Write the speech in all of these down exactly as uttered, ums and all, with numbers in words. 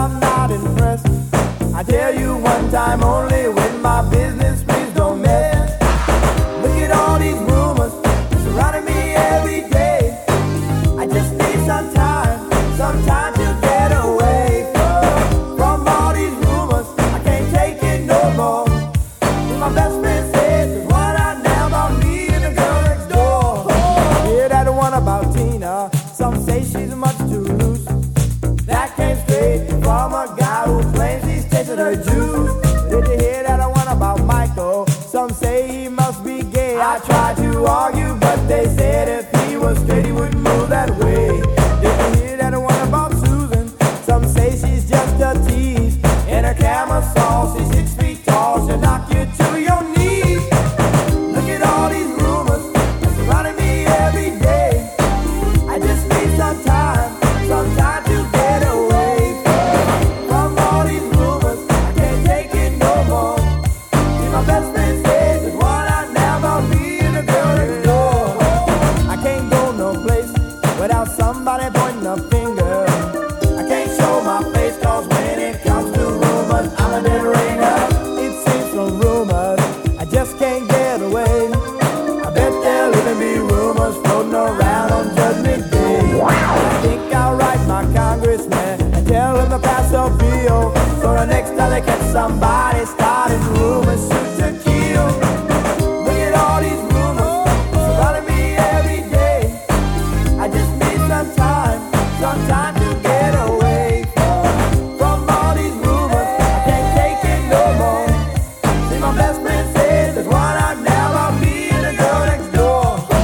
I'm not impressed. I tell you one time only, with my business, please don't mess. Look at all these rumors surrounding me every day. I just need some time, some time to get away from, from all these rumors. I can't take it no more. My best friend says it's what I know about me and the girl next door. Hear that one about Tina? Some say she's much too loose. That came straight from a guy who claims he's tasted her juice. Did you hear that one about Michael? Some say he must be gay. I tried to argue, but they said if he was straight, he wouldn't move that way. Did you hear that one about Susan? Some say she's just a tease. In her camisole, she's six feet tall. She'll knock you to your knees. Look at all these rumors surrounding me every day. I just need some time, some time to get away from, from all these rumors. I can't take it no more. See, my best friend says it's what I know about me and the girl next door. I can't go no place without somebody pointing a finger. I can't show my face, cause when it comes to rumors, I'm a dead ringer. It seems from rumors, I just can't get away. I bet there'll even be rumors floating around on Judgment Day. I think I'll write my congressman and tell him to pass a bill, so the next time they catch somebody starting rumors, shoot to kill. Look at all these rumors surrounding me every day. I just need some time, some time to get away from, from all these rumors. I can't take it no more. See, my best friend says there's one out now about me and the girl next door.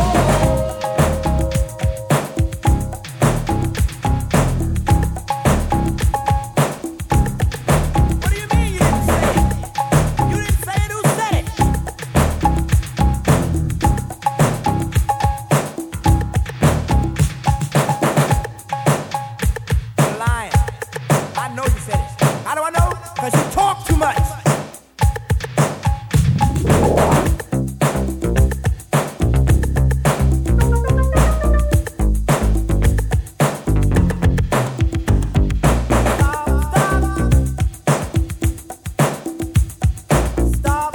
What do you mean you didn't say it? You didn't say it, who said it? You're lying. I know you said it. How do I know? Because you talk too much. Stop,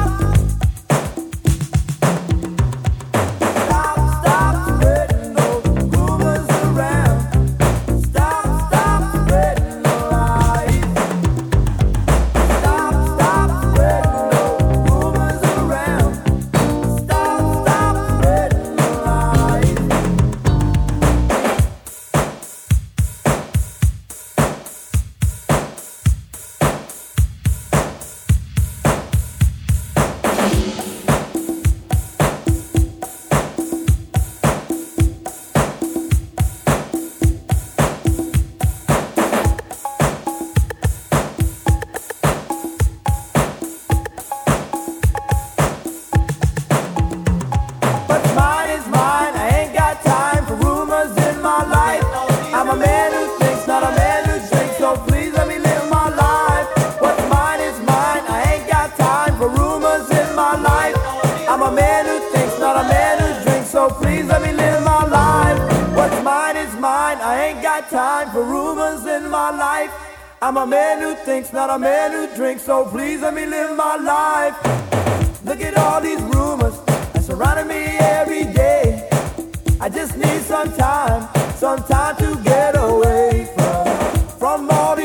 stop, stop spreading those rumors around. Stop, stop spreading the lies. Stop, stop spreading those rumors around. Stop, stop spreading the lies. What's mine is mine. I ain't got time for rumors in my life. I'm a man who thinks, not a man who drinks, so please let me live my life. What's mine is mine. I ain't got time for rumors in my life. I'm a man who thinks, not a man who drinks, so please let me live my life. What's mine is mine. I ain't got time for rumors in my life. I'm a man who thinks, not a man who drinks, so please let me live my life. Look at all these rumors surrounding me every day. I just need some time, some time to get away from, from all